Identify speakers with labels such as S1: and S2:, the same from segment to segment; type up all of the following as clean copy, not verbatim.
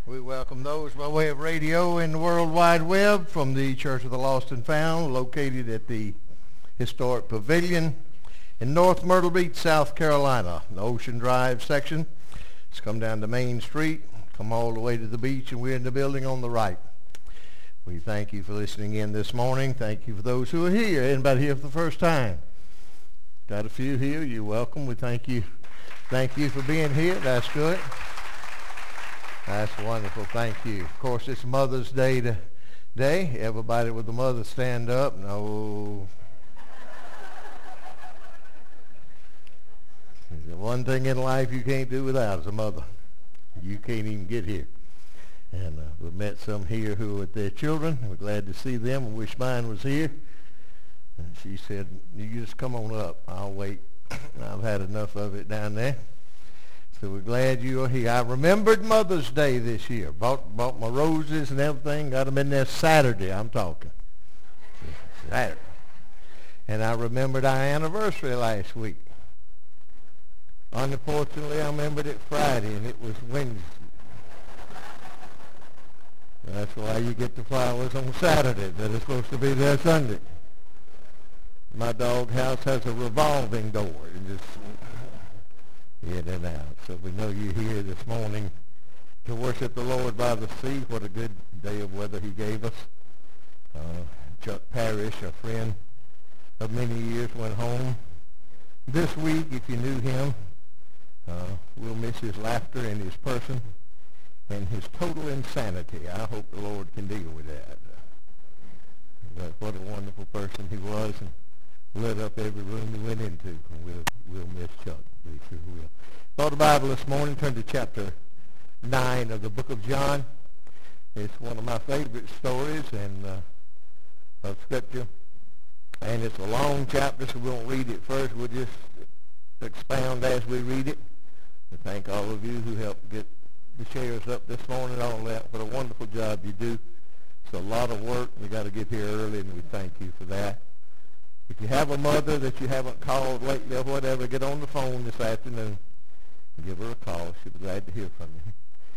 S1: We welcome those by way of radio and the World Wide Web from the Church of the Lost and Found, located at the Historic Pavilion in North Myrtle Beach, South Carolina, the Ocean Drive section. Just come down to Main Street, come all the way to the beach, and we're in the building on the right. We thank you for listening in this morning. Thank you for those who are here. Anybody here for the first time? Got a few here. You're welcome. We thank you. Thank you for being here. That's good. That's wonderful. Thank you. Of course, it's Mother's Day today. Everybody with the mother stand up. No. There's one thing in life you can't do without is a mother. You can't even get here. And we've met some here who are with their children. We're glad to see them. I wish mine was here. And she said, you just come on up. I'll wait. I've had enough of it down there. So we're glad you are here. I remembered Mother's Day this year. Bought my roses and everything. Got them in there Saturday, I'm talking. Saturday. And I remembered our anniversary last week. Unfortunately, I remembered it Friday, and it was Wednesday. That's why you get the flowers on Saturday that are supposed to be there Sunday. My dog house has a revolving door. It just in and out. So we know you're here this morning to worship the Lord by the sea. What a good day of weather he gave us. Chuck Parrish, a friend of many years, went home this week. If you knew him, we'll miss his laughter and his person and his total insanity. I hope the Lord can deal with that. But what a wonderful person he was, and lit up every room he went into. And we'll miss Chuck. We sure will. Saw the Bible this morning. Turn to chapter 9 of the book of John. It's one of my favorite stories of Scripture. And it's a long chapter, so we won't read it first. We'll just expound as we read it. We thank all of you who helped get the chairs up this morning, all that. What a wonderful job you do. It's a lot of work. We got to get here early, and we thank you for that. If you have a mother that you haven't called lately or whatever, get on the phone this afternoon and give her a call. She'll be glad to hear from you.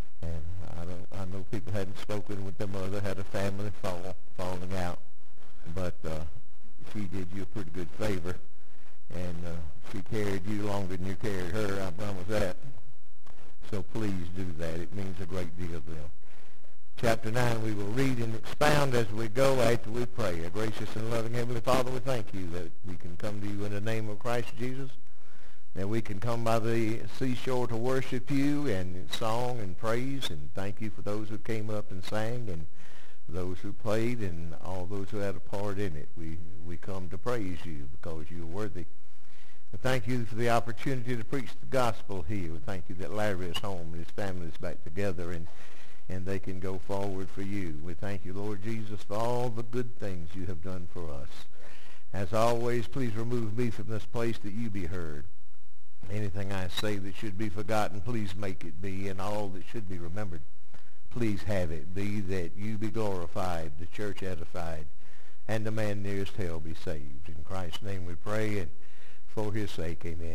S1: And I know people hadn't spoken with their mother, had a family falling out, but she did you a pretty good favor, and she carried you longer than you carried her. I promise that. So please do that. It means a great deal to them. Chapter 9, we will read and expound as we go after we pray. A gracious and loving Heavenly Father, we thank you that we can come to you in the name of Christ Jesus, that we can come by the seashore to worship you in song and praise, and thank you for those who came up and sang, and those who played, and all those who had a part in it. We come to praise you because you are worthy. We thank you for the opportunity to preach the gospel here. We thank you that Larry is home and his family is back together, and they can go forward for you. We thank you, Lord Jesus, for all the good things you have done for us. As always, please remove me from this place that you be heard. Anything I say that should be forgotten, please make it be, and all that should be remembered, please have it be, that you be glorified, the church edified, and the man nearest hell be saved. In Christ's name we pray, and for his sake, amen.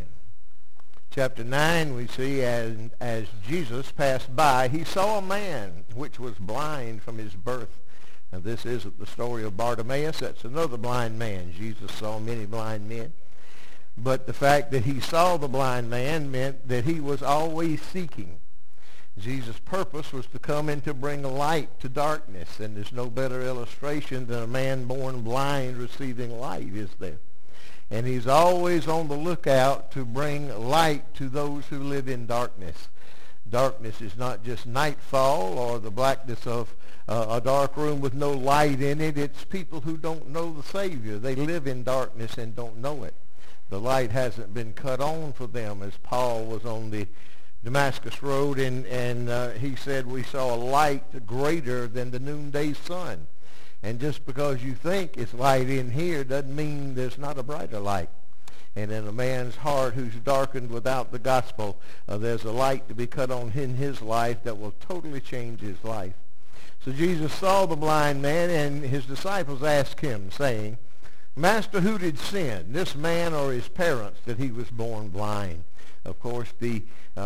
S1: Chapter 9, we see as Jesus passed by, he saw a man which was blind from his birth. Now this isn't the story of Bartimaeus. That's another blind man. Jesus saw many blind men. But the fact that he saw the blind man meant that he was always seeking. Jesus' purpose was to come and to bring light to darkness. And there's no better illustration than a man born blind receiving light, is there? And he's always on the lookout to bring light to those who live in darkness. Darkness is not just nightfall or the blackness of a dark room with no light in it. It's people who don't know the Savior. They live in darkness and don't know it. The light hasn't been cut on for them, as Paul was on the Damascus Road, and he said, we saw a light greater than the noonday sun. And just because you think it's light in here doesn't mean there's not a brighter light. And in a man's heart who's darkened without the gospel, there's a light to be cut on in his life that will totally change his life. So Jesus saw the blind man, and his disciples asked him, saying, Master, who did sin, this man or his parents, that he was born blind? Of course, the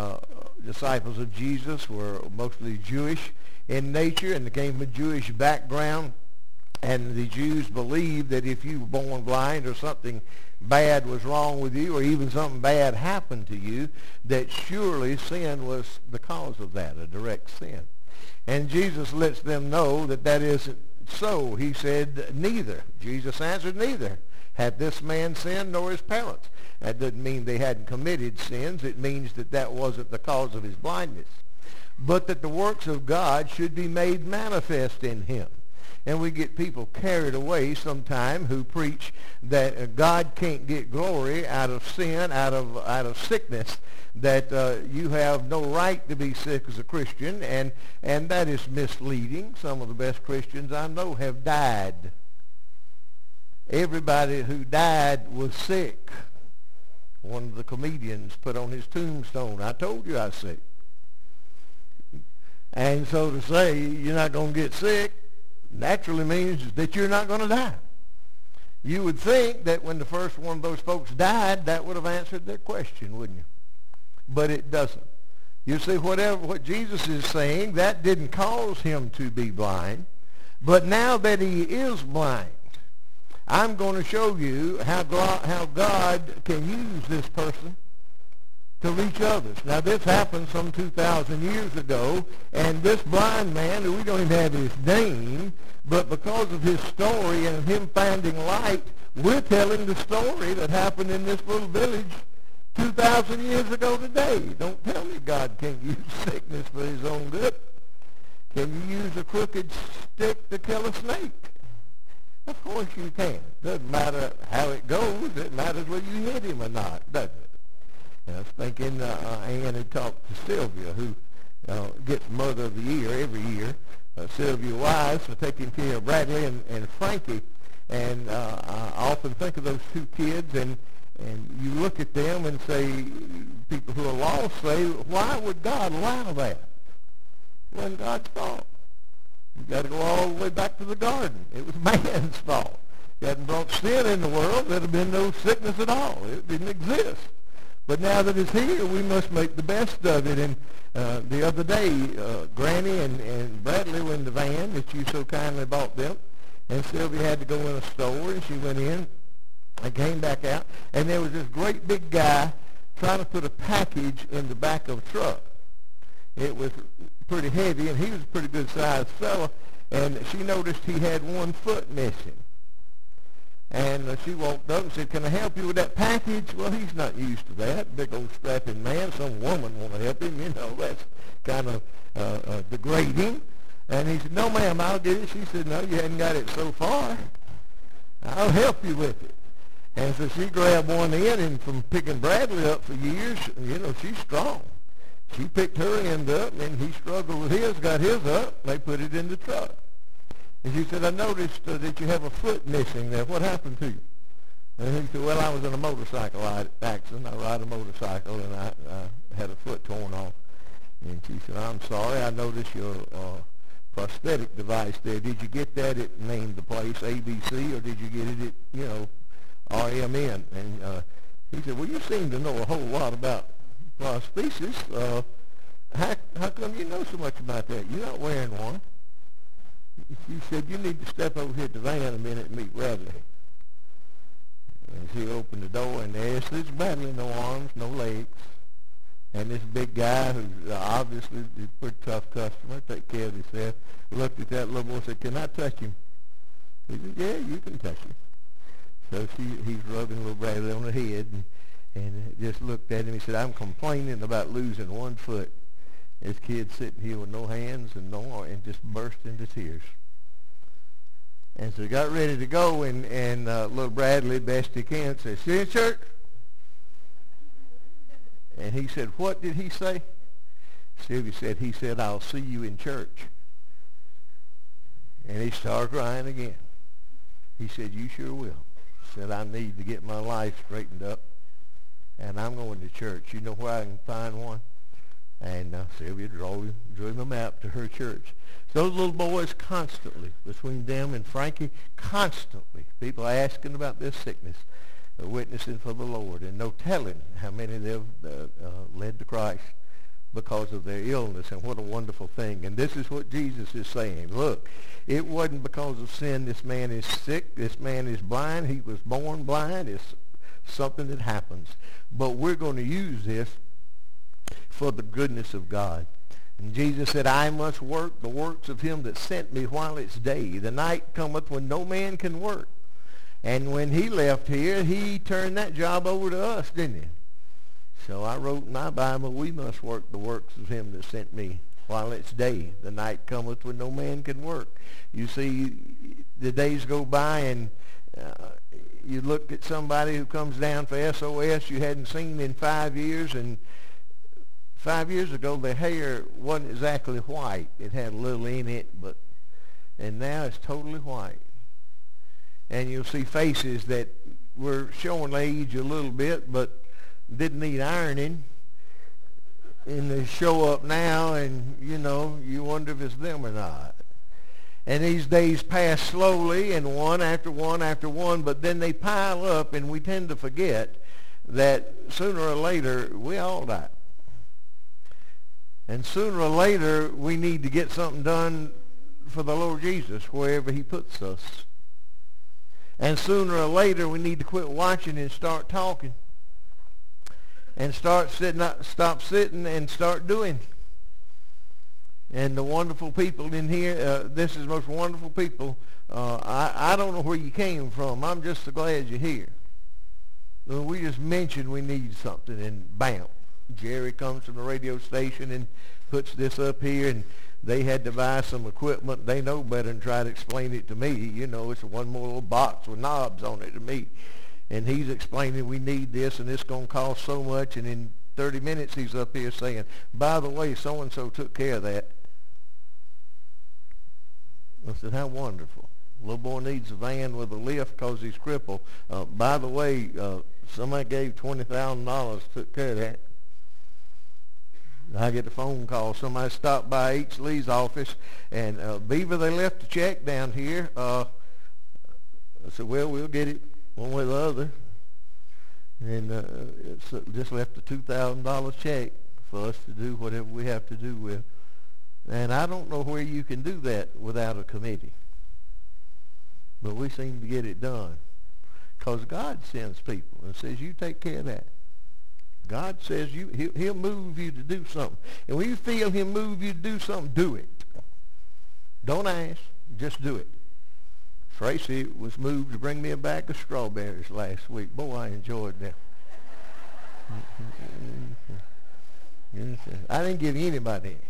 S1: disciples of Jesus were mostly Jewish in nature, and they came from a Jewish background. And the Jews believed that if you were born blind or something bad was wrong with you, or even something bad happened to you, that surely sin was the cause of that, a direct sin. And Jesus lets them know that that isn't so. He said, neither. Jesus answered, neither had this man sinned nor his parents. That doesn't mean they hadn't committed sins. It means that that wasn't the cause of his blindness. But that the works of God should be made manifest in him. And we get people carried away sometime who preach that God can't get glory out of sin, out of sickness, that you have no right to be sick as a Christian, and that is misleading. Some of the best Christians I know have died. Everybody who died was sick. One of the comedians put on his tombstone, I told you I was sick. And so to say you're not going to get sick naturally means that you're not going to die. You would think that when the first one of those folks died, that would have answered their question, wouldn't you? But it doesn't. You see, what Jesus is saying, that didn't cause him to be blind. But now that he is blind, I'm going to show you how God can use this person to reach others. Now, this happened some 2,000 years ago, and this blind man, we don't even have his name, but because of his story and him finding light, we're telling the story that happened in this little village 2,000 years ago today. Don't tell me God can't use sickness for his own good. Can you use a crooked stick to kill a snake? Of course you can. Doesn't matter how it goes. It matters whether you hit him or not, doesn't it? And I was thinking Ann had talked to Sylvia, who gets Mother of the Year every year. Sylvia Wise for taking care of Bradley and Frankie. And I often think of those two kids, and you look at them and say, people who are lost say, why would God allow that? It wasn't God's fault. You've got to go all the way back to the garden. It was man's fault. He hadn't brought sin in the world, there'd have been no sickness at all. It didn't exist. But now that it's here, we must make the best of it. And the other day, Granny and Bradley were in the van that you so kindly bought them. And Sylvia had to go in a store, and she went in and came back out. And there was this great big guy trying to put a package in the back of a truck. It was pretty heavy, and he was a pretty good-sized fella. And she noticed he had one foot missing. And she walked up and said, can I help you with that package? Well, he's not used to that. Big old strapping man. Some woman want to help him. You know, that's kind of degrading. And he said, no, ma'am, I'll get it. She said, no, you hadn't got it so far. I'll help you with it. And so she grabbed one end, and from picking Bradley up for years, you know, she's strong. She picked her end up, and he struggled with his, got his up. They put it in the truck. And she said, I noticed that you have a foot missing there. What happened to you? And he said, well, I was in a motorcycle accident. I ride a motorcycle, and I had a foot torn off. And she said, I'm sorry. I noticed your prosthetic device there. Did you get that? It named the place ABC, or did you get it at, RMN? And he said, well, you seem to know a whole lot about prosthesis. How come you know so much about that? You're not wearing one. She said, you need to step over here to the van a minute and meet Bradley. And she opened the door, and there's Bradley, no arms, no legs. And this big guy, who's obviously a pretty tough customer, take care of himself, looked at that little boy and said, can I touch him? He said, yeah, you can touch him. So he's rubbing little Bradley on the head, and just looked at him. He said, I'm complaining about losing one foot. This kid sitting here with no hands and no arms, and just burst into tears. And so he got ready to go, and little Bradley, best he can, said, see you in church? And he said, what did he say? Sylvia said, he said, I'll see you in church. And he started crying again. He said, you sure will. He said, I need to get my life straightened up, and I'm going to church. You know where I can find one? And Sylvia drew him a map to her church. So those little boys constantly, between them and Frankie, constantly, people asking about this sickness, witnessing for the Lord, and no telling how many they've led to Christ because of their illness. And what a wonderful thing. And this is what Jesus is saying. Look, it wasn't because of sin this man is sick, this man is blind, he was born blind. It's something that happens. But we're going to use this for the goodness of God. And Jesus said, I must work the works of him that sent me while it's day. The night cometh when no man can work. And when he left here, he turned that job over to us, didn't he? So I wrote in my Bible, we must work the works of him that sent me while it's day. The night cometh when no man can work. You see, the days go by and you look at somebody who comes down for SOS you hadn't seen in 5 years, and 5 years ago their hair wasn't exactly white. It had a little in it, and now it's totally white. And you'll see faces that were showing age a little bit, but didn't need ironing. And they show up now, and, you wonder if it's them or not. And these days pass slowly, and one after one after one, but then they pile up, and we tend to forget that sooner or later we all die. And sooner or later we need to get something done for the Lord Jesus wherever he puts us. And sooner or later we need to quit watching and start talking. And stop sitting and start doing. And the wonderful people in here, this is the most wonderful people. I don't know where you came from. I'm just so glad you're here. We just mentioned we need something, and bam, Jerry comes from the radio station and puts this up here, and they had to buy some equipment. They know better than try to explain it to me. It's one more little box with knobs on it to me. And he's explaining we need this, and it's going to cost so much. And in 30 minutes he's up here saying, by the way, so-and-so took care of that. I said, how wonderful. Little boy needs a van with a lift because he's crippled. By the way, somebody gave $20,000, took care of that. I get a phone call. Somebody stopped by H. Lee's office, and Beaver, they left a check down here. I said, well, we'll get it one way or the other. And it's just left a $2,000 check for us to do whatever we have to do with. And I don't know where you can do that without a committee. But we seem to get it done. Because God sends people and says, you take care of that. God says he'll move you to do something. And when you feel he'll move you to do something, do it. Don't ask. Just do it. Tracy was moved to bring me a bag of strawberries last week. Boy, I enjoyed them. I didn't give anybody any.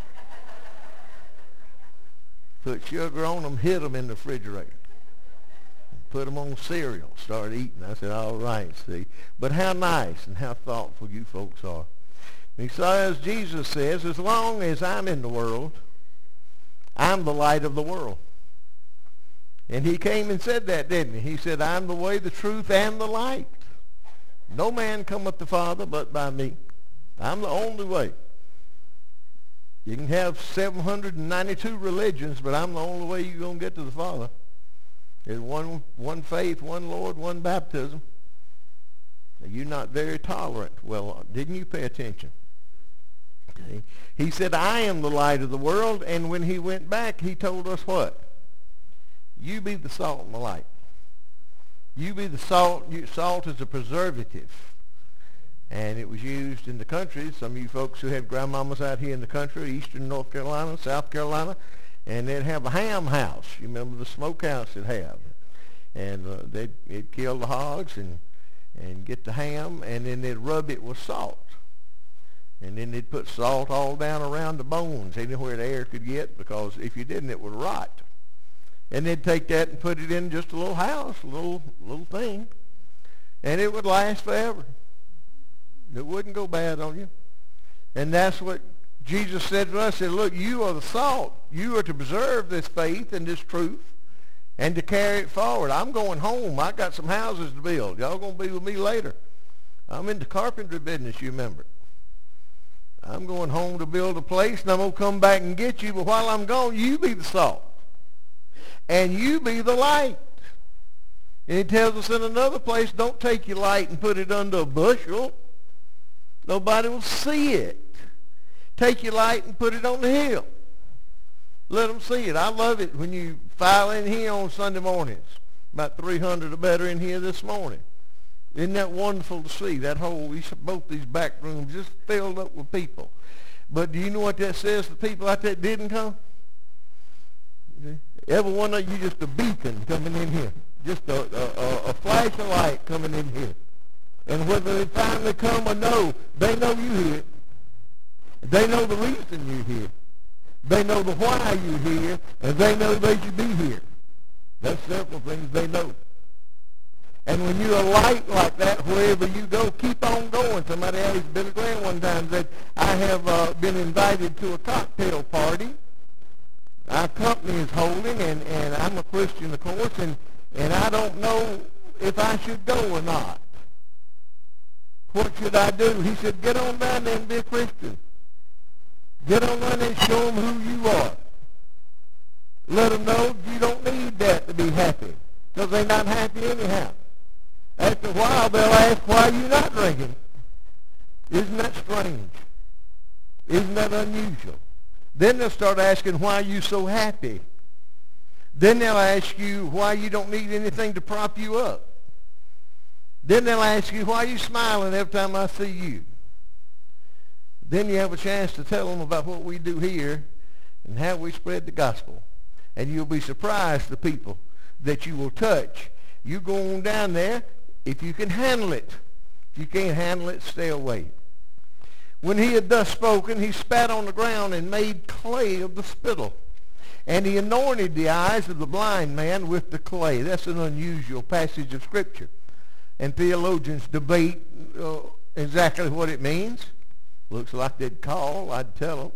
S1: Put sugar on them, hid them in the refrigerator. Put them on cereal, start eating. I said, all right, see. But how nice and how thoughtful you folks are. Because Jesus says, as long as I'm in the world, I'm the light of the world. And he came and said that, didn't he? He said, I'm the way, the truth, and the light. No man cometh to the Father but by me. I'm the only way. You can have 792 religions, but I'm the only way you're going to get to the Father. There's one faith, one Lord, one baptism. You're not very tolerant. Well, didn't you pay attention? Okay. He said, I am the light of the world, and when he went back, he told us what? You be the salt and the light. You be the salt. Salt is a preservative. And it was used in the country. Some of you folks who had grandmamas out here in the country, eastern North Carolina, South Carolina, and they'd have a ham house. You remember the smokehouse they'd have. And they'd kill the hogs and get the ham, and then they'd rub it with salt. And then they'd put salt all down around the bones, anywhere the air could get, because if you didn't, it would rot. And they'd take that and put it in just a little house, a little thing, and it would last forever. It wouldn't go bad on you. And that's what Jesus said to us. He said, look, you are the salt. You are to preserve this faith and this truth and to carry it forward. I'm going home. I got some houses to build. Y'all going to be with me later. I'm in the carpentry business, you remember. I'm going home to build a place, and I'm going to come back and get you. But while I'm gone, you be the salt. And you be the light. And he tells us in another place, don't take your light and put it under a bushel. Nobody will see it. Take your light and put it on the hill. Let them see it. I love it when you file in here on Sunday mornings. About 300 or better in here this morning. Isn't that wonderful to see? That whole, both these back rooms just filled up with people. But do you know what that says to people out there that didn't come? Every one of you just a beacon coming in here. Just a flash of light coming in here. And whether they finally come or no, they know you here. They know the reason you're here. They know the why you're here, and they know they should be here. That's several things they know. And when you're a light like that, wherever you go, keep on going. Somebody asked Billy Graham one time, said, I have been invited to a cocktail party. Our company is holding, and I'm a Christian, of course, and I don't know if I should go or not. What should I do? He said, get on down there and be a Christian. Get on down there and show them who you are. Let them know you don't need that to be happy, because they're not happy anyhow. After a while, they'll ask, why are you not drinking? Isn't that strange? Isn't that unusual? Then they'll start asking, why are you so happy? Then they'll ask you why you don't need anything to prop you up. Then they'll ask you, why are you smiling every time I see you? Then you have a chance to tell them about what we do here and how we spread the gospel. And you'll be surprised, the people that you will touch. You go on down there if you can handle it. If you can't handle it, stay away. When he had thus spoken, he spat on the ground and made clay of the spittle. And he anointed the eyes of the blind man with the clay. That's an unusual passage of Scripture. And theologians debate exactly what it means. Looks like they'd call, I'd tell them.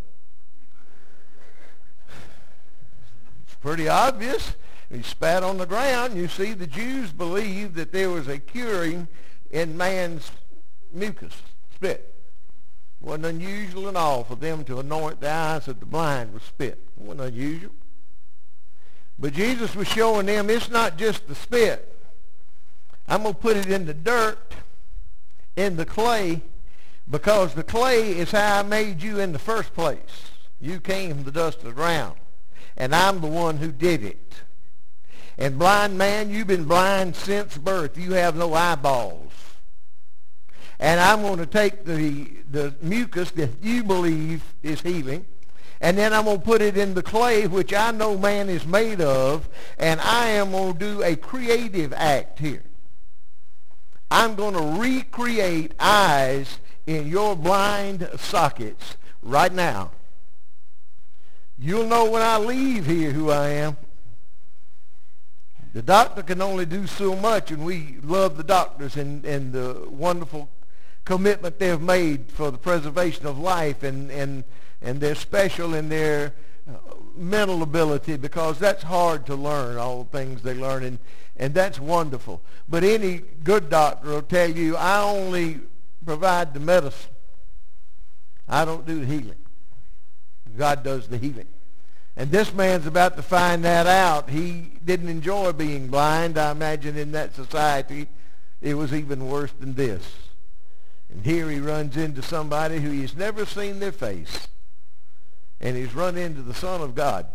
S1: It's pretty obvious. He spat on the ground. You see, the Jews believed that there was a curing in man's mucus, spit. It wasn't unusual at all for them to anoint the eyes of the blind with spit. It wasn't unusual. But Jesus was showing them it's not just the spit. I'm going to put it in the dirt, in the clay, because the clay is how I made you in the first place. You came from the dust of the ground, and I'm the one who did it. And blind man, you've been blind since birth. You have no eyeballs. And I'm going to take the mucus that you believe is healing, and then I'm going to put it in the clay, which I know man is made of, and I am going to do a creative act here. I'm going to recreate eyes in your blind sockets right now. You'll know when I leave here who I am. The doctor can only do so much, and we love the doctors and the wonderful commitment they've made for the preservation of life, and they're special in their mental ability, because that's hard to learn, all the things they learn, and that's wonderful. But any good doctor will tell you, I only provide the medicine. I don't do the healing. God does the healing. And this man's about to find that out. He didn't enjoy being blind. I imagine in that society it was even worse than this. And here he runs into somebody who he's never seen their face. And he's run into the Son of God,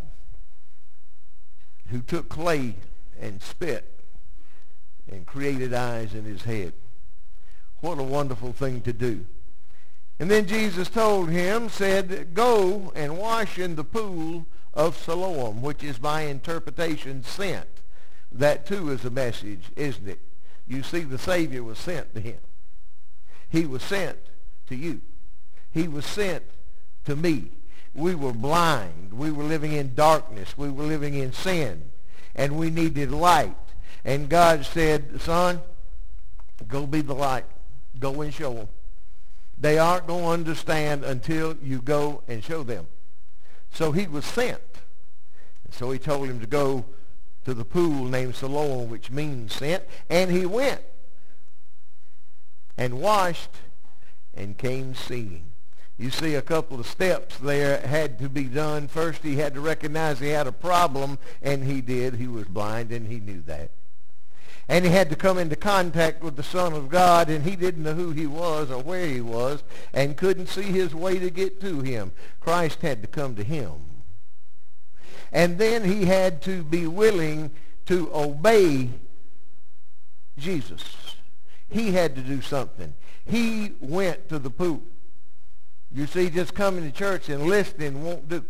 S1: who took clay and spit and created eyes in his head. What a wonderful thing to do. And then Jesus told him, said, go and wash in the pool of Siloam, which is by interpretation sent. That too is a message, isn't it? You see, the Savior was sent to him. He was sent to you. He was sent to me. We were blind. We were living in darkness. We were living in sin. And we needed light. And God said, son, go be the light. Go and show them. They aren't going to understand until you go and show them. So he was sent. So he told him to go to the pool named Siloam, which means sent. And he went and washed and came seeing. You see, a couple of steps there had to be done. First, he had to recognize he had a problem, and he did. He was blind, and he knew that. And he had to come into contact with the Son of God, and he didn't know who he was or where he was and couldn't see his way to get to him. Christ had to come to him. And then he had to be willing to obey Jesus. He had to do something. He went to the pool. You see, just coming to church and listening won't do.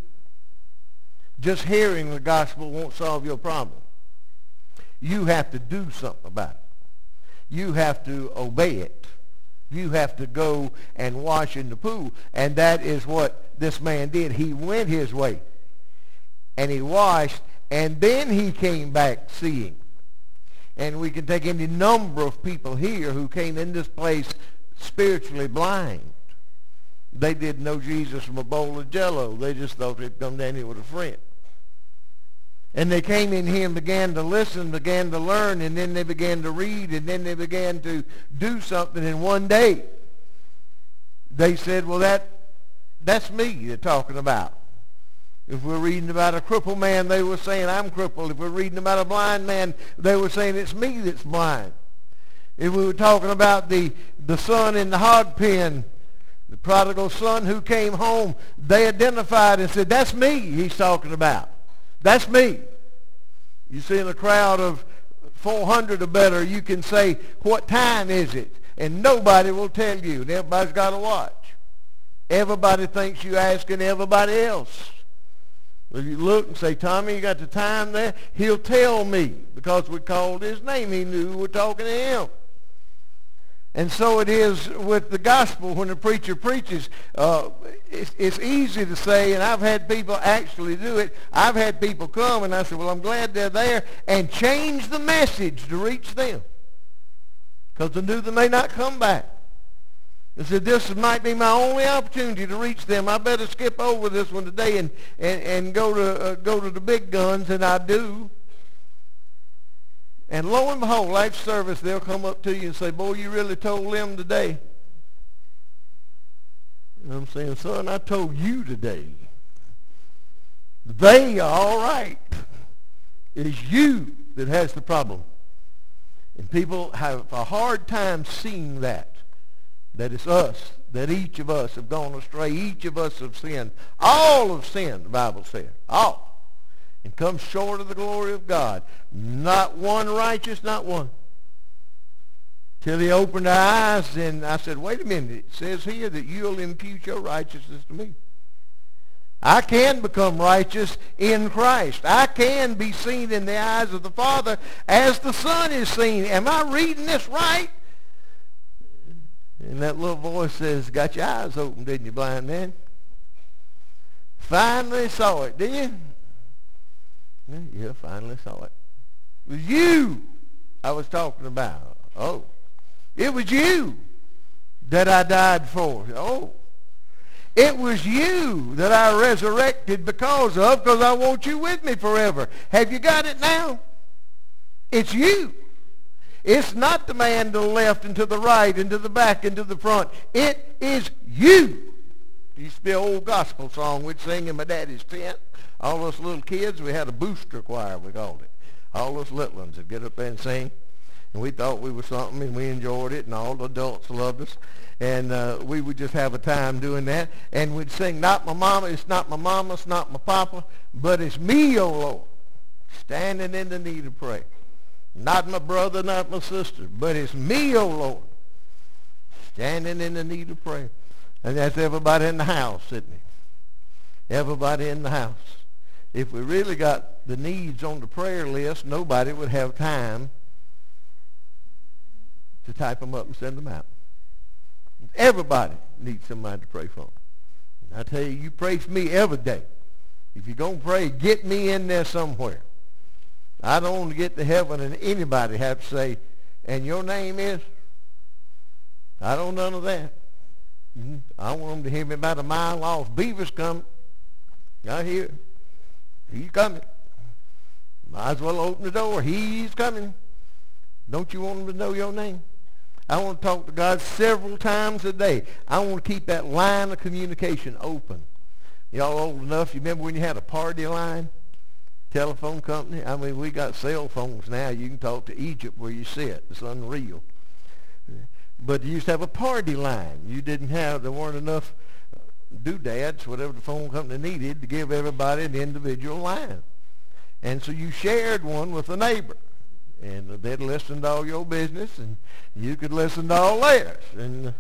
S1: Just hearing the gospel won't solve your problem. You have to do something about it. You have to obey it. You have to go and wash in the pool. And that is what this man did. He went his way. And he washed. And then he came back seeing. And we can take any number of people here who came in this place spiritually blind. They didn't know Jesus from a bowl of Jell-O. They just thought they'd come down here with a friend. And they came in here and began to listen, began to learn, and then they began to read, and then they began to do something. And one day, they said, well, that's me they're talking about. If we're reading about a crippled man, they were saying, I'm crippled. If we're reading about a blind man, they were saying, it's me that's blind. If we were talking about the son in the hog pen, the prodigal son who came home, they identified and said, that's me he's talking about. That's me. You see, in a crowd of 400 or better, you can say, what time is it? And nobody will tell you. And everybody's got to watch. Everybody thinks you're asking everybody else. If you look and say, Tommy, you got the time there? He'll tell me because we called his name. He knew we were talking to him. And so it is with the gospel when the preacher preaches. It's easy to say, and I've had people actually do it. I've had people come, and I said, well, I'm glad they're there, and change the message to reach them because they knew they may not come back. I said, this might be my only opportunity to reach them. I better skip over this one today and go to the big guns, and I do. And lo and behold, life service, they'll come up to you and say, boy, you really told them today. And I'm saying, son, I told you today. They are all right. It's you that has the problem. And people have a hard time seeing that it's us, that each of us have gone astray. Each of us have sinned. All have sinned, the Bible says. All. And come short of the glory of God. Not one righteous, not one. Till he opened our eyes, and I said, wait a minute. It says here that you'll impute your righteousness to me. I can become righteous in Christ. I can be seen in the eyes of the Father as the Son is seen. Am I reading this right? And that little voice says, got your eyes open, didn't you, blind man? Finally saw it, did you? Yeah, finally saw it. It was you I was talking about. Oh. It was you that I died for. Oh. It was you that I resurrected because I want you with me forever. Have you got it now? It's you. It's not the man to the left and to the right and to the back and to the front. It is you. It used to be an old gospel song we'd sing in my daddy's tent. All us little kids, we had a booster choir, we called it. All us little ones would get up there and sing. And we thought we were something, and we enjoyed it, and all the adults loved us. And we would just have a time doing that. And we'd sing, not my mama, it's not my papa, but it's me, O Lord, standing in the need of prayer. Not my brother, not my sister, but it's me, O Lord, standing in the need of prayer. And that's everybody in the house, isn't it? Everybody in the house. If we really got the needs on the prayer list, nobody would have time to type them up and send them out. Everybody needs somebody to pray for them. I tell you, you pray for me every day. If you're going to pray, get me in there somewhere. I don't want to get to heaven and anybody have to say, and your name is? I don't know none of that. I want them to hear me about a mile off. Beaver's coming. I hear it. He's coming. Might as well open the door. He's coming. Don't you want them to know your name? I want to talk to God several times a day. I want to keep that line of communication open. Y'all old enough, you remember when you had a party line? telephone company. I mean, we got cell phones now. You can talk to Egypt where you sit. It's unreal. But you used to have a party line. There weren't enough doodads, whatever the phone company needed, to give everybody an individual line. And so you shared one with a neighbor. And they'd listen to all your business, and you could listen to all theirs. And,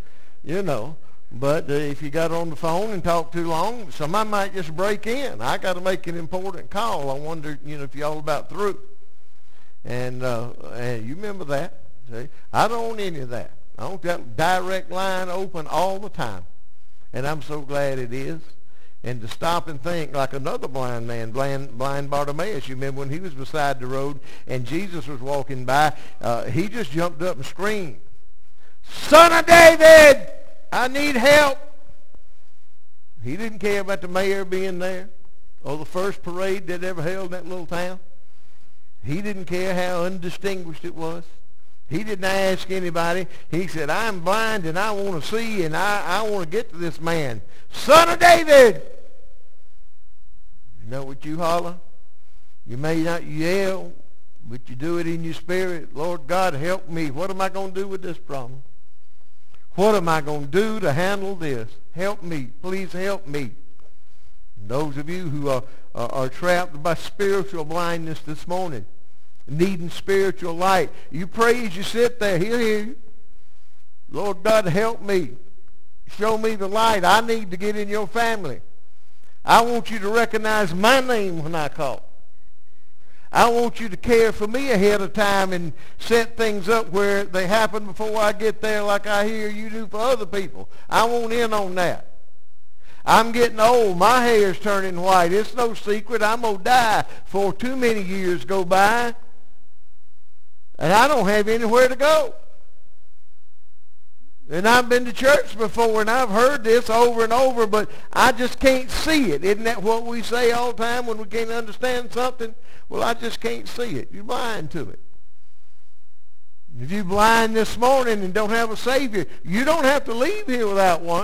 S1: but if you got on the phone and talked too long, somebody might just break in. I got to make an important call. I wonder, if y'all about through. And you remember that. See? I don't want any of that. I want that direct line open all the time. And I'm so glad it is. And to stop and think, like another blind man, blind Bartimaeus, you remember when he was beside the road and Jesus was walking by, he just jumped up and screamed, "Son of David, I need help." He didn't care about the mayor being there or the first parade that ever held in that little town. He didn't care how undistinguished it was. He didn't ask anybody. He said, "I'm blind and I want to see, and I want to get to this man. Son of David!" You know what you holler? You may not yell, but you do it in your spirit. "Lord God, help me. What am I going to do with this problem? What am I going to do to handle this? Help me. Please help me." And those of you who are trapped by spiritual blindness this morning, needing spiritual light, you pray as you sit there. He'll hear you. "Lord God, help me. Show me the light. I need to get in your family. I want you to recognize my name when I call. I want you to care for me ahead of time and set things up where they happen before I get there, like I hear you do for other people. I want in on that. I'm getting old. My hair's turning white. It's no secret. I'm going to die before too many years go by. And I don't have anywhere to go. And I've been to church before, and I've heard this over and over, but I just can't see it. Isn't that what we say all the time when we can't understand something? Well, I just can't see it. You're blind to it. If you're blind this morning and don't have a Savior, you don't have to leave here without one.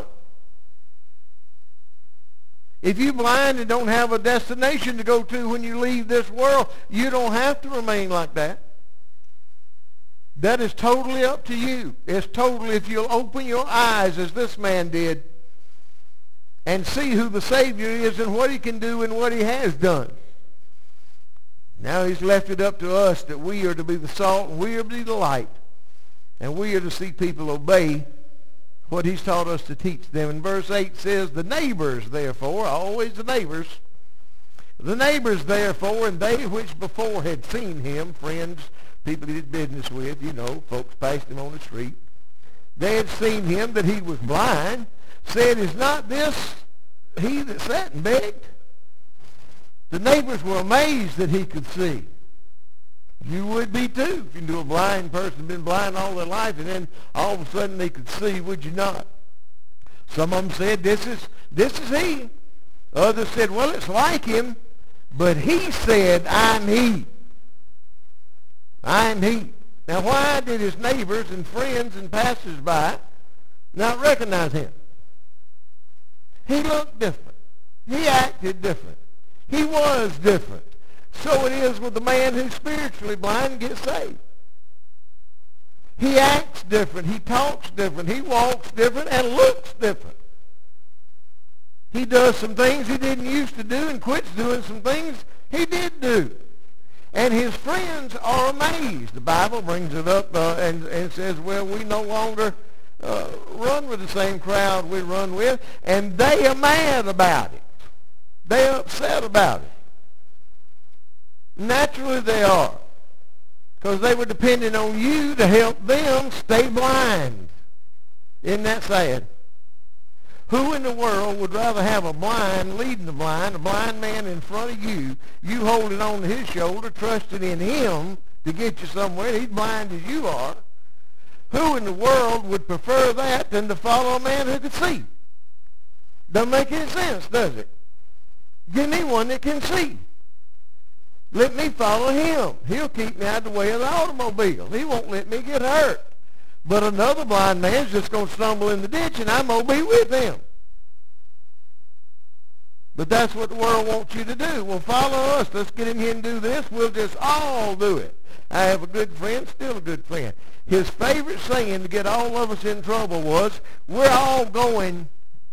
S1: If you're blind and don't have a destination to go to when you leave this world, you don't have to remain like that. That is totally up to you. It's totally, if you'll open your eyes as this man did and see who the Savior is and what he can do and what he has done. Now he's left it up to us that we are to be the salt and we are to be the light. And we are to see people obey what he's taught us to teach them. And verse 8 says, "The neighbors, therefore," always the neighbors, "the neighbors, therefore, and they which before had seen him," friends, people he did business with, folks passed him on the street, "they had seen him that he was blind, said, Is not this he that sat and begged?" The neighbors were amazed that he could see. You would be too if you knew a blind person been blind all their life and then all of a sudden they could see, would you not? Some of them said, this is he. Others said, well, it's like him, but he said, I'm he. I'm he. Now, why did his neighbors and friends and passers-by not recognize him? He looked different. He acted different. He was different. So it is with the man who's spiritually blind and gets saved. He acts different. He talks different. He walks different and looks different. He does some things he didn't used to do and quits doing some things he did do. And his friends are amazed. The Bible brings it up and says, well, we no longer run with the same crowd we run with. And they are mad about it. They're upset about it. Naturally they are. Because they were depending on you to help them stay blind. Isn't that sad? Who in the world would rather have a blind leading the blind, a blind man in front of you, you holding on to his shoulder, trusting in him to get you somewhere, he's blind as you are. Who in the world would prefer that than to follow a man who can see? Doesn't make any sense, does it? Give me one that can see. Let me follow him. He'll keep me out of the way of the automobile. He won't let me get hurt. But another blind man's just going to stumble in the ditch, and I'm going to be with him. But that's what the world wants you to do. Well, follow us. Let's get him here and do this. We'll just all do it. I have a good friend, still a good friend. His favorite saying to get all of us in trouble was, we're all doing.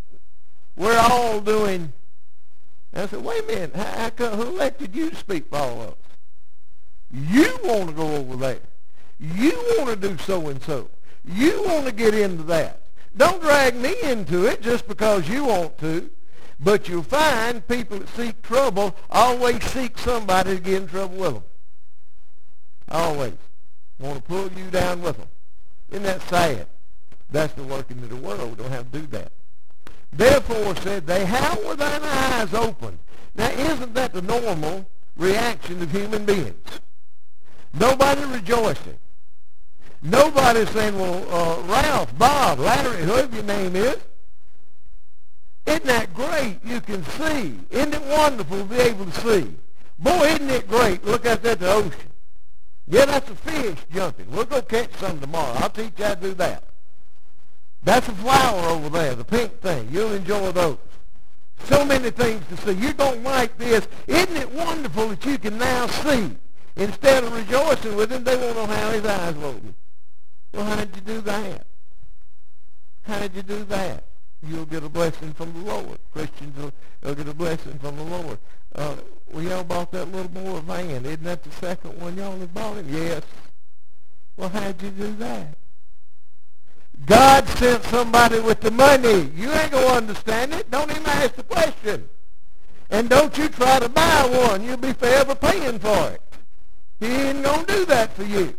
S1: And I said, wait a minute, who elected you to speak for all of us? You want to go over there. You want to do so and so. You want to get into that. Don't drag me into it just because you want to. But you'll find people that seek trouble always seek somebody to get in trouble with them. Always. Want to pull you down with them. Isn't that sad? That's the working of the world. We don't have to do that. Therefore, said they, how were thine eyes opened? Now, isn't that the normal reaction of human beings? Nobody rejoicing. Nobody saying, well, Ralph, Bob, Larry, whoever your name is, isn't that great? You can see. Isn't it wonderful to be able to see? Boy, isn't it great? Look out there at the ocean. Yeah, that's a fish jumping. We'll go catch some tomorrow. I'll teach you how to do that. That's a flower over there, the pink thing. You'll enjoy those. So many things to see. You don't like this. Isn't it wonderful that you can now see? Instead of rejoicing with him, they won't know how his eyes were open. Well, how did you do that? How did you do that? You'll get a blessing from the Lord. Christians will get a blessing from the Lord. Well, y'all bought that little boy a van. Isn't that the second one y'all have bought him? Yes. Well, how'd you do that? God sent somebody with the money. You ain't going to understand it. Don't even ask the question. And don't you try to buy one. You'll be forever paying for it. He ain't going to do that for you.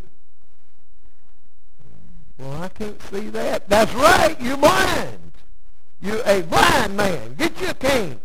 S1: Well, I can't see that. That's right. You're blind. You're a blind man. Get your cane.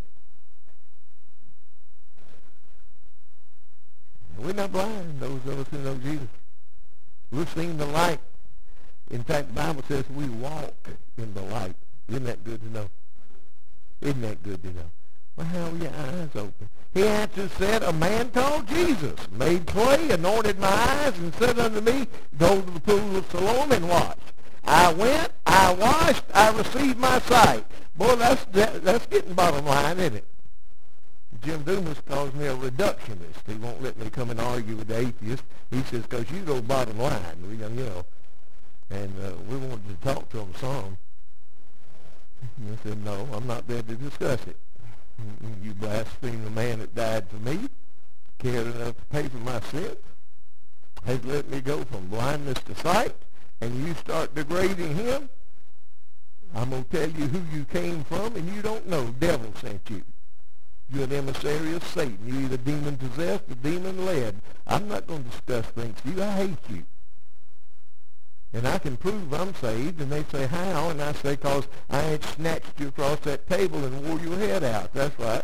S1: We're not blind, those of us who know Jesus. We're seeing the light. In fact, the Bible says we walk in the light. Isn't that good to know? Isn't that good to know? Well, how are your eyes open? He answered, said, a man called Jesus made clay, anointed my eyes, and said unto me, go to the pool of Siloam and wash. I went, I washed, I received my sight. Boy, that's getting bottom line, isn't it? Jim Dumas calls me a reductionist. He won't let me come and argue with the atheist. He says, because you go bottom line, you know. And we wanted to talk to him some. And I said, no, I'm not there to discuss it. You blaspheme the man that died for me, cared enough to pay for my sins, has let me go from blindness to sight, and you start degrading him. I'm going to tell you who you came from, and you don't know. Devil sent you. You're an emissary of Satan. You're either demon-possessed or demon-led. I'm not going to discuss things to you. I hate you. And I can prove I'm saved, and they say, how? And I say, because I ain't snatched you across that table and wore your head out. That's right.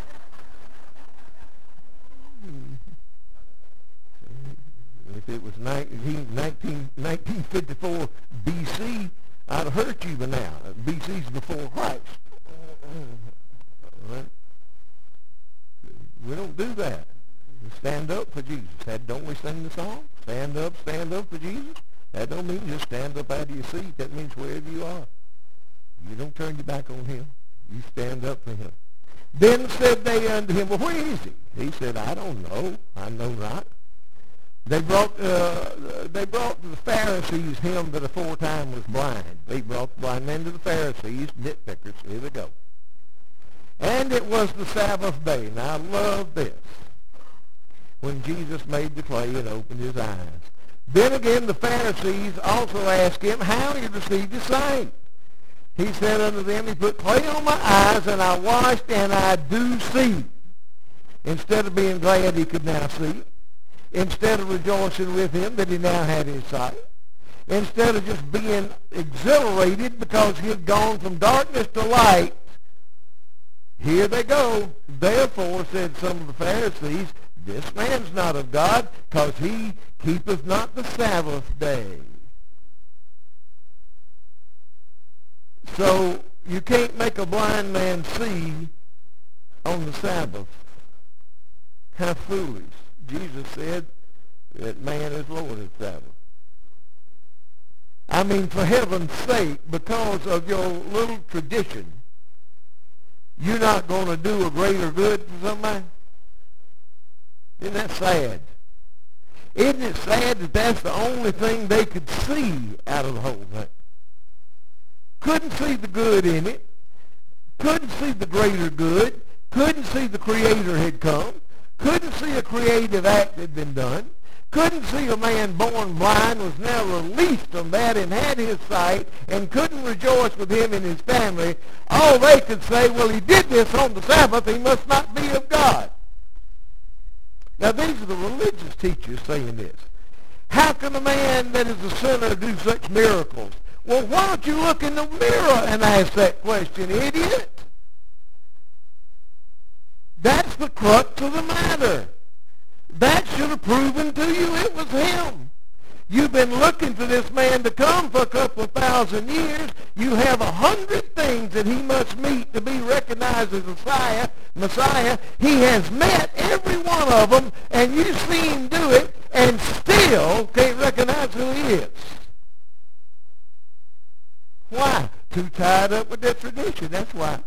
S1: If it was 1954 B.C., I'd have hurt you by now. B.C.'s before Christ. Right? We don't do that. We stand up for Jesus. Don't we sing the song? Stand up for Jesus. That don't mean just stand up out of your seat. That means wherever you are. You don't turn your back on him. You stand up for him. Then said they unto him, well, where is he? He said, I don't know. I know not. They brought to the Pharisees him that aforetime was blind. They brought the blind men to the Pharisees, nitpickers. Here they go. And it was the Sabbath day. Now, I love this. When Jesus made the clay and opened his eyes. Then again, the Pharisees also asked him how he received his sight. He said unto them, he put clay on my eyes, and I washed, and I do see. Instead of being glad he could now see, instead of rejoicing with him that he now had his sight, instead of just being exhilarated because he had gone from darkness to light, here they go. Therefore, said some of the Pharisees, this man's not of God, because he keepeth not the Sabbath day. So you can't make a blind man see on the Sabbath. How foolish. Jesus said that man is Lord of the Sabbath. I mean, for heaven's sake, because of your little tradition, You're not going to do a greater good for somebody? Isn't that sad? Isn't it sad that that's the only thing they could see out of the whole thing? Couldn't see the good in it. Couldn't see the greater good. Couldn't see the Creator had come. Couldn't see a creative act had been done. Couldn't see a man born blind was now released from that and had his sight and couldn't rejoice with him and his family. All they could say, well, he did this on the Sabbath. He must not be of God. Now, these are the religious teachers saying this. How can a man that is a sinner do such miracles? Well, why don't you look in the mirror and ask that question, idiot? That's the crux of the matter. That should have proven to you it was him. You've been looking for this man to come for a couple of 1,000 years. You have 100 things that he must meet to be recognized as Messiah. He has met every one of them, and you see him do it, and still can't recognize who he is. Why? Too tied up with that tradition. That's why.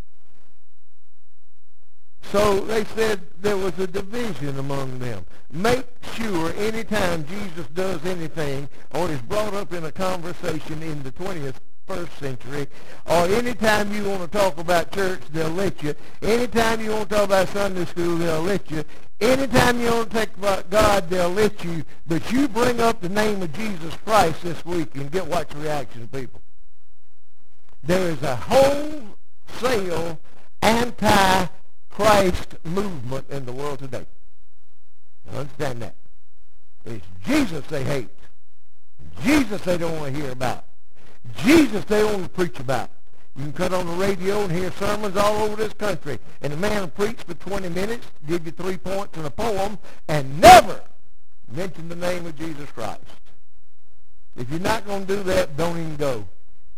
S1: So they said there was a division among them. Make sure anytime Jesus does anything or is brought up in a conversation in the 21st century, or anytime you want to talk about church, they'll let you. Anytime you want to talk about Sunday school, they'll let you. Anytime you want to talk about God, they'll let you. But you bring up the name of Jesus Christ this week and watch the reaction of people. There is a wholesale anti-Christ movement in the world today. Now understand that. It's Jesus they hate. Jesus they don't want to hear about. Jesus they don't want to preach about. You can cut on the radio and hear sermons all over this country, and the man will preach for 20 minutes, give you 3 points and a poem, and never mention the name of Jesus Christ. If you're not going to do that, don't even go.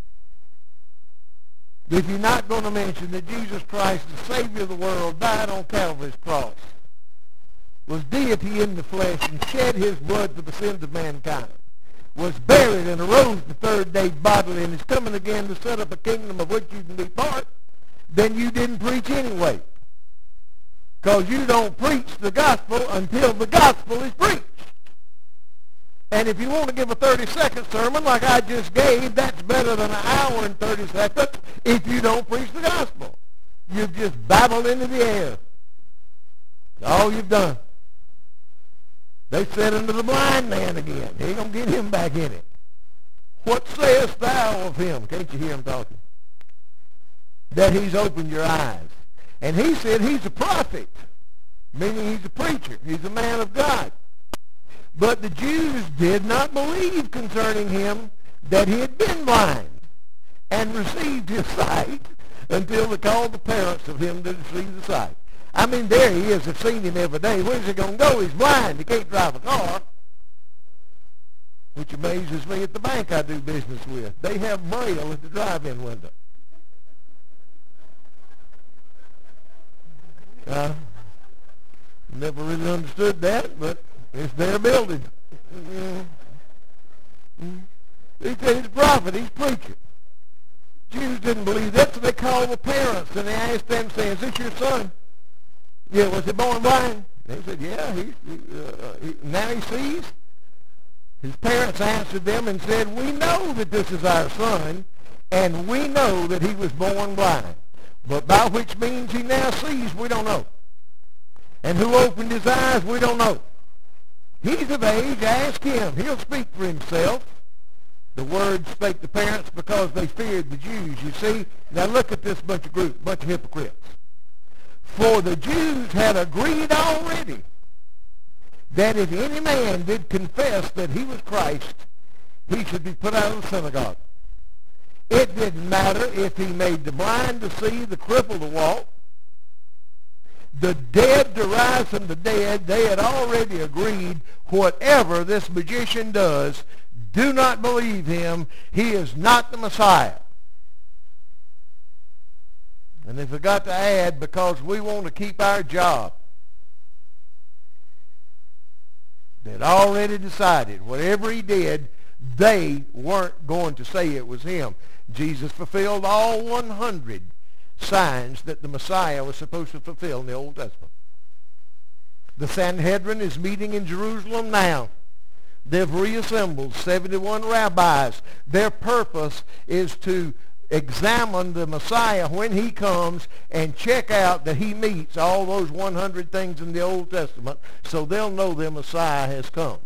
S1: If you're not going to mention that Jesus Christ, the Savior of the world, died on Calvary's cross, was deity in the flesh, and shed his blood for the sins of mankind, was buried and arose the third day bodily, and is coming again to set up a kingdom of which you can be part, then you didn't preach anyway. Because you don't preach the gospel until the gospel is preached. And if you want to give a 30-second sermon like I just gave, that's better than an hour and 30 seconds if you don't preach the gospel. You've just babbled into the air. That's all you've done. They said unto the blind man again. He ain't going to get him back in it. What sayest thou of him? Can't you hear him talking? That he's opened your eyes. And he said he's a prophet, meaning he's a preacher. He's a man of God. But the Jews did not believe concerning him that he had been blind and received his sight until they called the parents of him to receive the sight. I mean, there he is. They've seen him every day. Where's he going to go? He's blind. He can't drive a car. Which amazes me at the bank I do business with. They have Braille at the drive-in window. Never really understood that, but it's their building. He said he's a prophet, he's preaching. Jews didn't believe that, so they called the parents and they asked them, saying, is this your son? Yeah, was he born blind? They said, yeah, now he sees. His parents answered them and said, we know that this is our son, and we know that he was born blind. But by which means he now sees, we don't know. And who opened his eyes, we don't know. He's of age, ask him. He'll speak for himself. The word spake the parents because they feared the Jews. You see, now look at this bunch of hypocrites. For the Jews had agreed already that if any man did confess that he was Christ, he should be put out of the synagogue. It didn't matter if he made the blind to see, the crippled to walk, the dead to rise from the dead. They had already agreed, whatever this magician does, do not believe him. He is not the Messiah. And they forgot to add, because we want to keep our job. They'd already decided, whatever he did, they weren't going to say it was him. Jesus fulfilled all 100 signs that the Messiah was supposed to fulfill in the Old Testament. The Sanhedrin is meeting in Jerusalem now. They've reassembled 71 rabbis. Their purpose is to examine the Messiah when he comes and check out that he meets all those 100 things in the Old Testament, so they'll know their Messiah has come.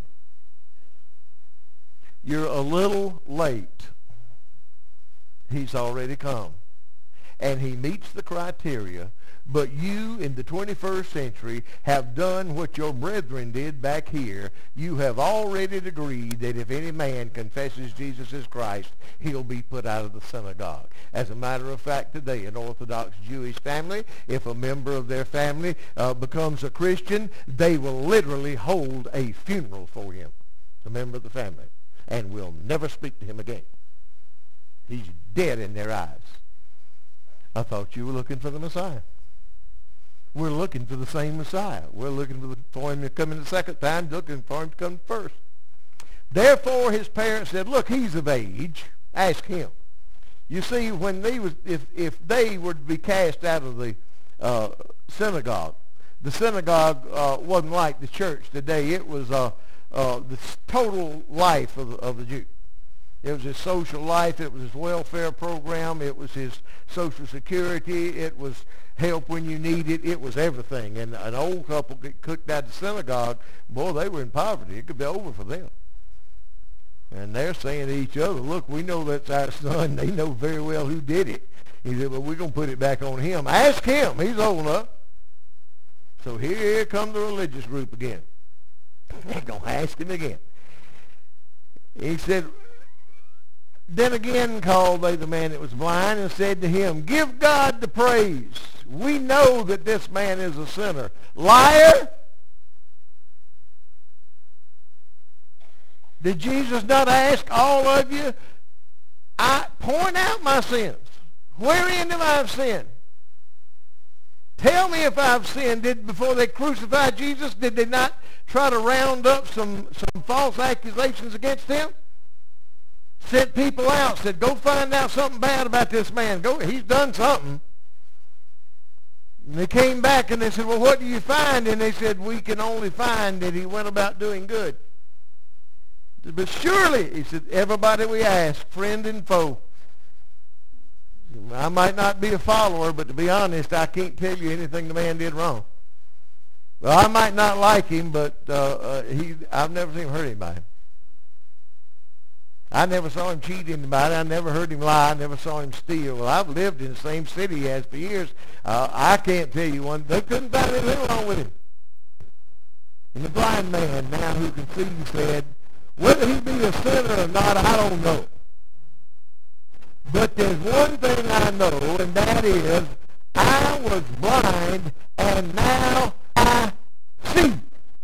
S1: You're a little late. He's already come. And he meets the criteria, but you in the 21st century have done what your brethren did back here. You have already agreed that if any man confesses Jesus as Christ, he'll be put out of the synagogue. As a matter of fact, today, an Orthodox Jewish family, if a member of their family becomes a Christian, they will literally hold a funeral for him, the member of the family, and will never speak to him again. He's dead in their eyes. I thought you were looking for the Messiah. We're looking for the same Messiah. We're looking for him to come in the second time, looking for him to come first. Therefore, his parents said, look, he's of age. Ask him. You see, when if they were to be cast out of the synagogue wasn't like the church today. It was the total life of the Jew. It was his social life. It was his welfare program. It was his Social Security. It was help when you need it. It was everything. And an old couple get cooked out of the synagogue, boy, they were in poverty. It could be over for them. And they're saying to each other, look, we know that's our son. They know very well who did it. He said, well, we're going to put it back on him. Ask him. He's old enough. So here comes the religious group again. They're going to ask him again. He said, then again called they the man that was blind and said to him, give God the praise. We know that this man is a sinner. Liar! Did Jesus not ask all of you, point out my sins? Wherein have I sinned? Tell me if I've sinned. Before they crucified Jesus, did they not try to round up some false accusations against him? Sent people out, said, go find out something bad about this man. He's done something. And they came back and they said, well, what do you find? And they said, we can only find that he went about doing good. But surely, he said, everybody we ask, friend and foe. I might not be a follower, but to be honest, I can't tell you anything the man did wrong. Well, I might not like him, but I've never seen him hurt anybody. I never saw him cheat anybody. I never heard him lie. I never saw him steal. Well, I've lived in the same city he has for years. I can't tell you one. They couldn't find anything wrong with him. And the blind man, now who can see, said, whether he be a sinner or not, I don't know. But there's one thing I know, and that is, I was blind, and now I see.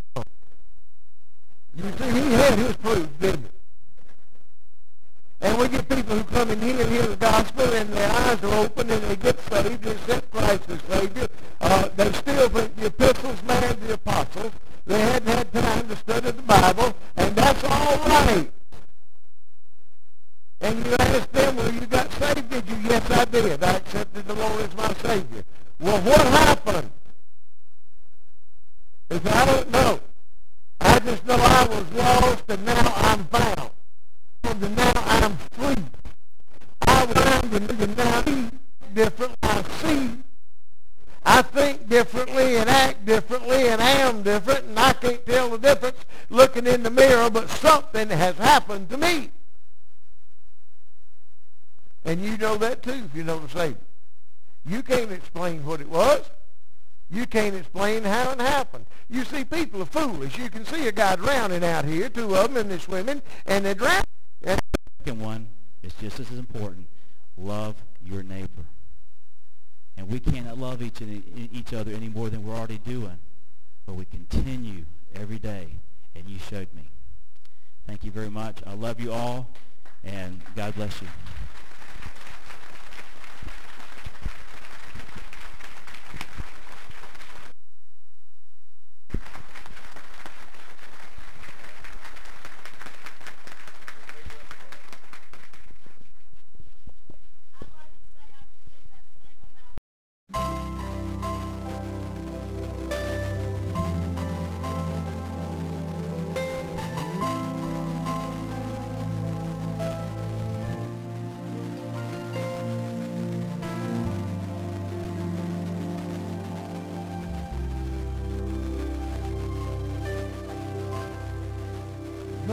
S1: You see, he had his proof, didn't he? And we get people who come in here and hear the gospel, and their eyes are open, and they get saved, and accept Christ as Savior. They still think the epistles married the apostles. They hadn't had time to study the Bible, and that's all right. And you ask them, well, you got saved, did you? Yes, I did. I accepted the Lord as my Savior. Well, what happened? He said, I don't know. I just know I was lost, and now I'm found. And now I'm free. I was blind, and now I see differently. I see. I think differently and act differently and am different, and I can't tell the difference looking in the mirror, but something has happened to me. And you know that too if you know the Savior. You can't explain what it was. You can't explain how it happened. You see, people are foolish. You can see a guy drowning out here, two of them, and they're swimming, and they're drowning.
S2: The second one is just as important. Love your neighbor. And we cannot love each other any more than we're already doing. But we continue every day, and you showed me. Thank you very much. I love you all, and God bless you.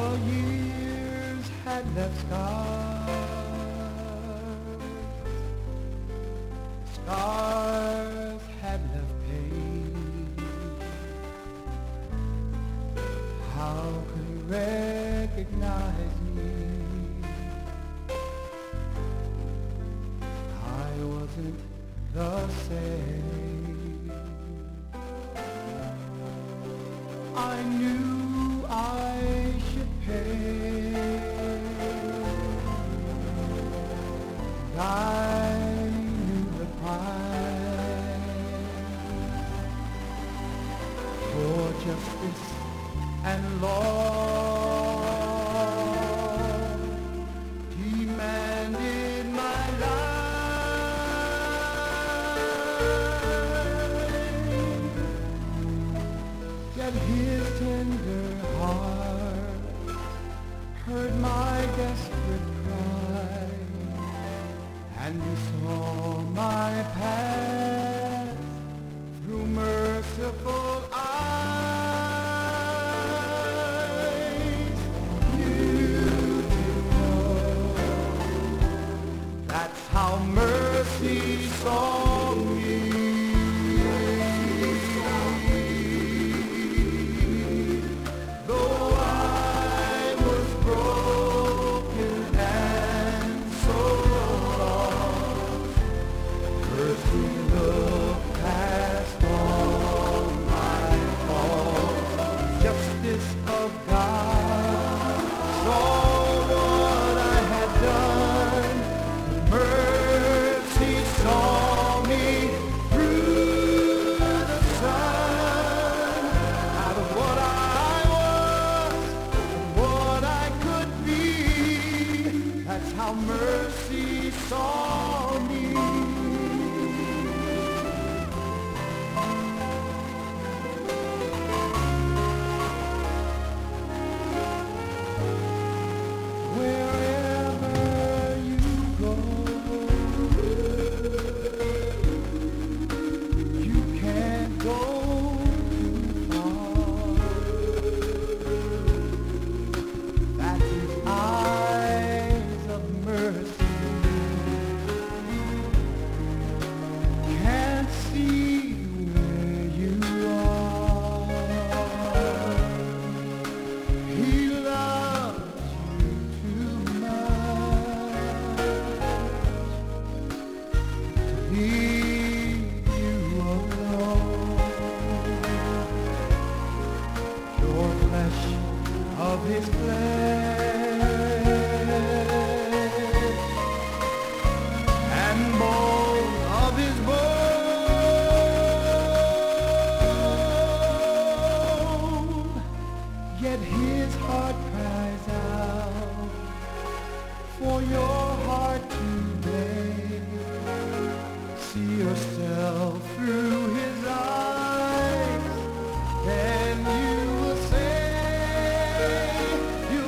S1: The years had left scars. Scars had left pain. How could you recognize me? I wasn't the same. I knew I should pay. I knew the price for justice and law demanded my life. Yet his tender heart heard my desperate cry, and he saw my path through merciful eyes. Beautiful, that's how mercy saw me. Though I was broken and so lost, mercy looked past all my faults. Justice of God saw what I had done. Mercy saw me through the sun. Out of what I was and what I could be, that's how mercy saw me. Wherever you go, you can't go too far. That is eyes of mercy can't see where you are. He loves you too much to leave you alone. Your flesh of his flesh and bone of his bone. Yet his heart cries out for your heart today. See yourself through his eyes, then you will say you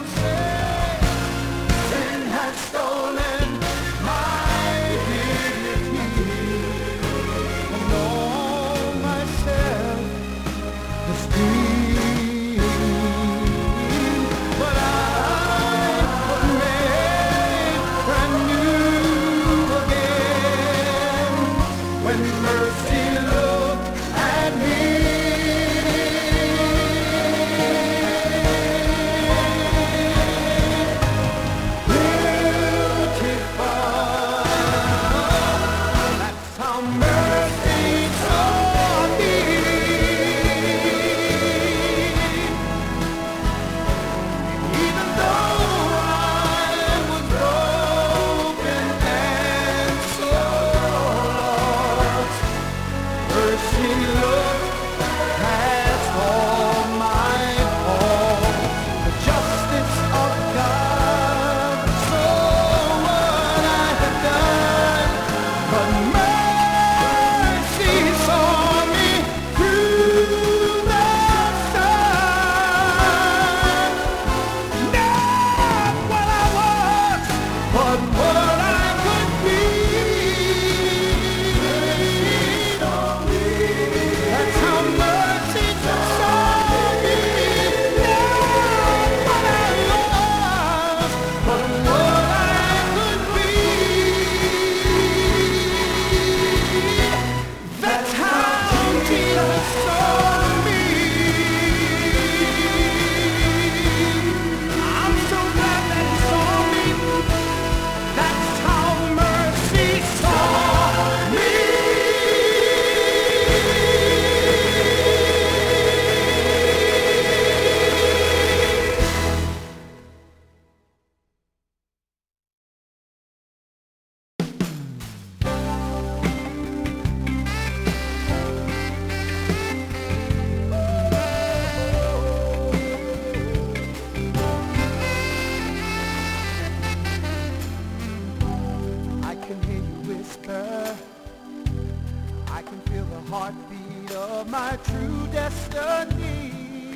S3: my true destiny.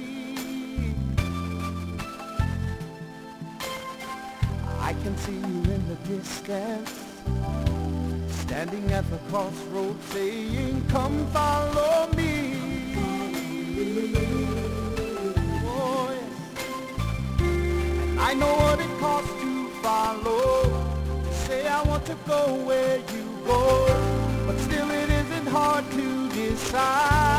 S3: I can see you in the distance, standing at the crossroads saying, come follow me. Oh, yes. And I know what it costs to follow. You say I want to go where you go, but still it isn't hard to decide.